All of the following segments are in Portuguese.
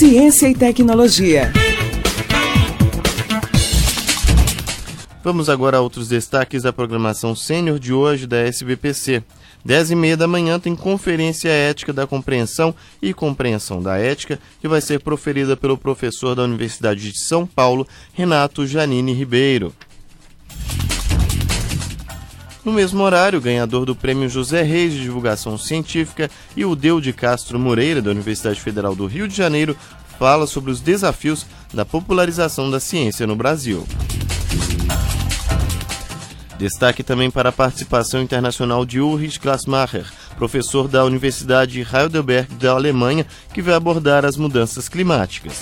Ciência e tecnologia. Vamos agora a outros destaques da programação sênior de hoje da SBPC. 10h30 da manhã tem Conferência Ética da Compreensão e Compreensão da Ética, que vai ser proferida pelo professor da Universidade de São Paulo, Renato Janine Ribeiro. No mesmo horário, o ganhador do Prêmio José Reis de Divulgação Científica e o Deu de Castro Moreira, da Universidade Federal do Rio de Janeiro, fala sobre os desafios da popularização da ciência no Brasil. Destaque também para a participação internacional de Ulrich Glasmacher, professor da Universidade Heidelberg da Alemanha, que vai abordar as mudanças climáticas.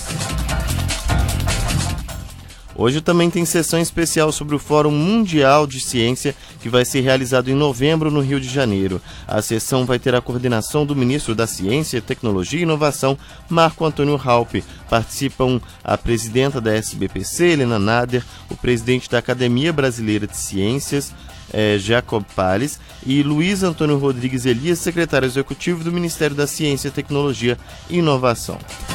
Hoje também tem sessão especial sobre o Fórum Mundial de Ciência, que vai ser realizado em novembro no Rio de Janeiro. A sessão vai ter a coordenação do ministro da Ciência, Tecnologia e Inovação, Marco Antônio Raupp. Participam a presidenta da SBPC, Helena Nader, o presidente da Academia Brasileira de Ciências, Jacob Palles, e Luiz Antônio Rodrigues Elias, secretário executivo do Ministério da Ciência, Tecnologia e Inovação.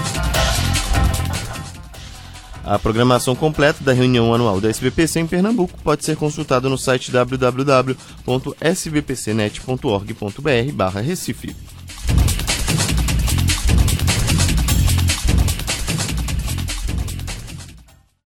A programação completa da reunião anual da SBPC em Pernambuco pode ser consultada no site www.sbpcnet.org.br/Recife.